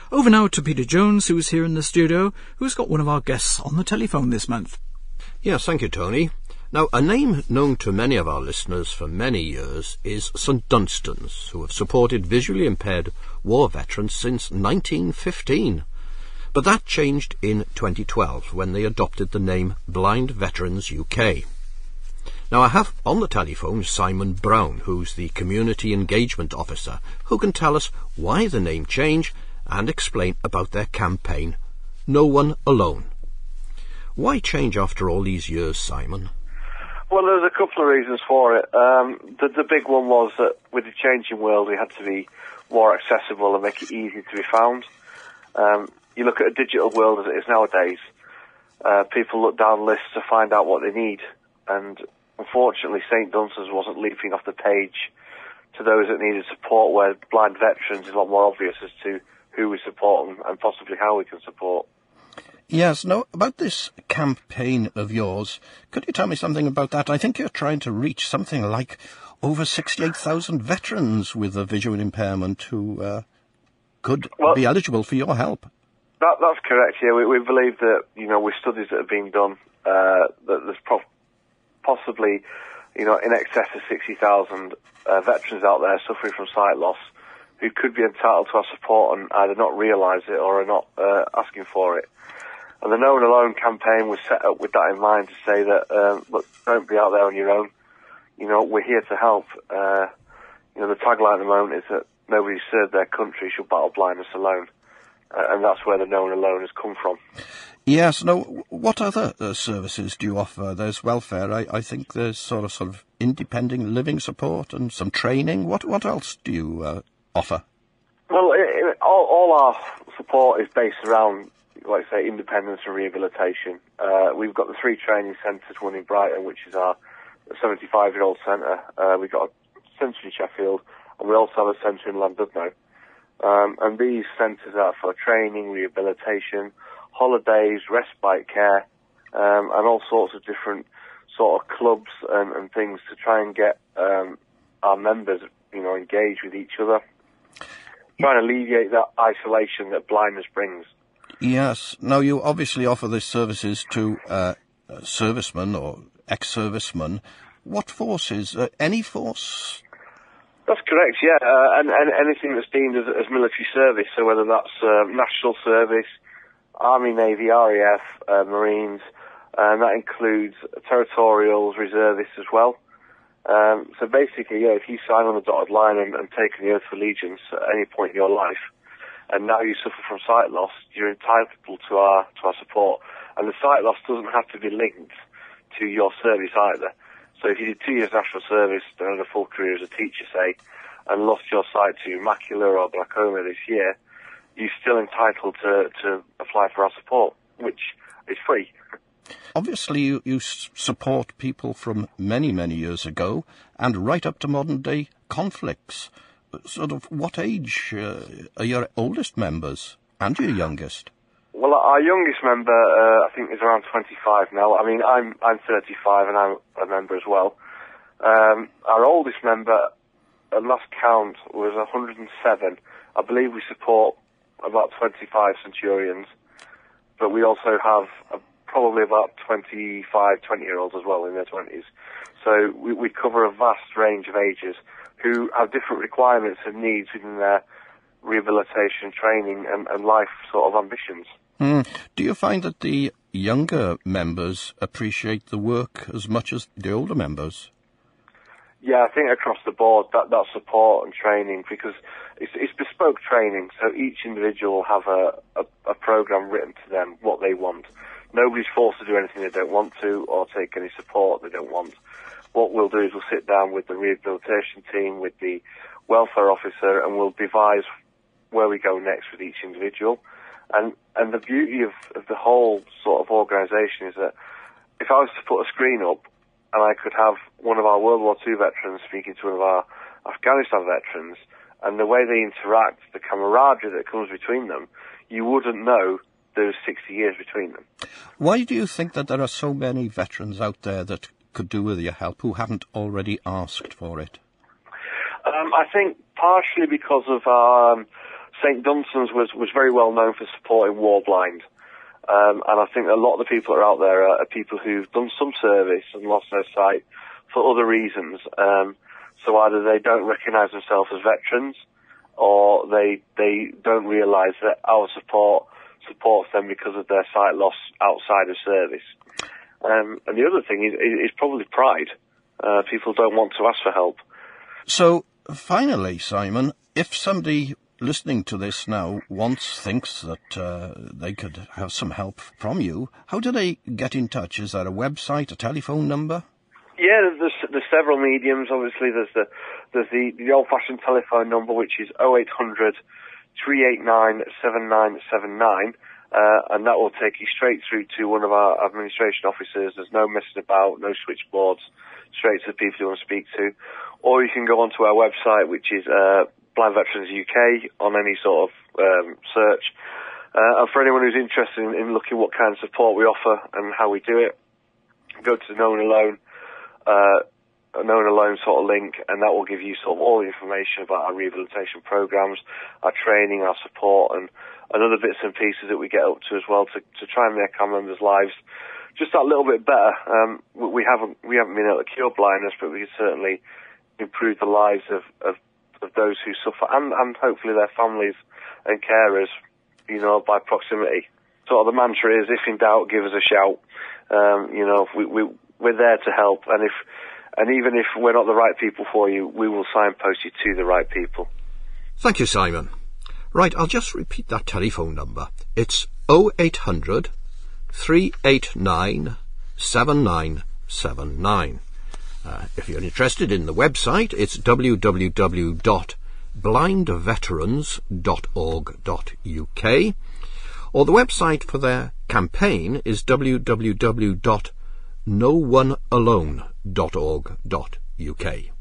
Over now to Peter Jones, who's here in the studio, who's got one of our guests on the telephone this month. Yes, thank you, Tony. Now, a name known to many of our listeners for many years is St Dunstan's, who have supported visually impaired war veterans since 1915. But that changed in 2012 when they adopted the name Blind Veterans UK. Now, I have on the telephone Simon Brown, who's the Community Engagement Officer, who can tell us why the name change and explain about their campaign, No One Alone. Why change after all these years, Simon? Well, there's a couple of reasons for it. The big one was that with the changing world, we had to be more accessible and make it easy to be found. You look at a digital world as it is nowadays, people look down lists to find out what they need, and unfortunately St Dunstan's wasn't leaping off the page to those that needed support, where blind veterans is a lot more obvious as to who we support and possibly how we can support. Yes, now, about this campaign of yours, could you tell me something about that? I think you're trying to reach something like over 68,000 veterans with a visual impairment who could be eligible for your help. That's correct, yeah. We believe that, with studies that have been done, that there's possibly, in excess of 60,000 veterans out there suffering from sight loss who could be entitled to our support and either not realise it or are not asking for it. And the No One Alone campaign was set up with that in mind, to say that, look, don't be out there on your own. We're here to help. The tagline at the moment is that nobody who served their country should battle blindness alone. And that's where the No One Alone has come from. Yes. Now, what other services do you offer? There's welfare. I think there's sort of independent living support and some training. What else do you offer? Well, all our support is based around, like I say, independence and rehabilitation. We've got the 3 training centres, one in Brighton, which is our 75-year-old centre. We've got a centre in Sheffield, and we also have a centre in Llandudno. And these centres are for training, rehabilitation, holidays, respite care, and all sorts of different sort of clubs and things to try and get our members, engaged with each other, trying to alleviate that isolation that blindness brings. Yes. Now, you obviously offer these services to servicemen or ex-servicemen. What forces? Any force? That's correct, yeah. And anything that's deemed as military service, so whether that's national service, Army, Navy, RAF, Marines, and that includes territorials, reservists as well. So basically, yeah, if you sign on the dotted line and take the oath of allegiance at any point in your life, and now you suffer from sight loss, you're entitled to our support. And the sight loss doesn't have to be linked to your service either. So if you did 2 years national service and had a full career as a teacher, say, and lost your sight to macula or glaucoma this year, you're still entitled to apply for our support, which is free. Obviously, you support people from many, many years ago and right up to modern-day conflicts. Sort of what age are your oldest members and your youngest? Well, our youngest member, I think, is around 25 now. I mean, I'm 35 and I'm a member as well. Our oldest member, at last count, was 107. I believe we support about 25 Centurions, but we also have probably about 25 20-year-olds as well in their 20s. So we cover a vast range of ages who have different requirements and needs within their rehabilitation, training and life sort of ambitions. Do you find that the younger members appreciate the work as much as the older members? Yeah, I think across the board that support and training, because it's bespoke training, so each individual will have a program written to them, what they want. Nobody's forced to do anything they don't want to or take any support they don't want. What we'll do is we'll sit down with the rehabilitation team, with the welfare officer, and we'll devise where we go next with each individual. And the beauty of the whole sort of organisation is that if I was to put a screen up and I could have one of our World War II veterans speaking to one of our Afghanistan veterans, and the way they interact, the camaraderie that comes between them, you wouldn't know there's 60 years between them. Why do you think that there are so many veterans out there that could do with your help who haven't already asked for it? I think partially because of our St Dunstan's was very well known for supporting war blind. And I think a lot of the people that are out there are people who've done some service and lost their sight for other reasons. So either they don't recognise themselves as veterans, or they don't realise that our support supports them because of their sight loss outside of service. And the other thing is probably pride. People don't want to ask for help. So, finally, Simon, if somebody listening to this now thinks that they could have some help from you, how do they get in touch? Is there a website, a telephone number? Yeah, there's several mediums. Obviously, there's the old-fashioned telephone number, which is 0800 389 7979, and that will take you straight through to one of our administration officers. There's no messing about, no switchboards, straight to the people you want to speak to. Or you can go onto our website, which is Blind Veterans UK, on any sort of search. And for anyone who's interested in looking what kind of support we offer and how we do it, go to the Known Alone sort of link, and that will give you sort of all the information about our rehabilitation programs, our training, our support, and other bits and pieces that we get up to as well to try and make our members' lives just that little bit better. We haven't been able to cure blindness, but we can certainly improve the lives of those who suffer, and hopefully their families and carers, by proximity. Sort of the mantra is, if in doubt, give us a shout. We're there to help, and even if we're not the right people for you, we will signpost you to the right people. Thank you, Simon. Right, I'll just repeat that telephone number. It's 0800 389 7979. If you're interested in the website, it's www.blindveterans.org.uk, or the website for their campaign is www.noonealone.org.uk.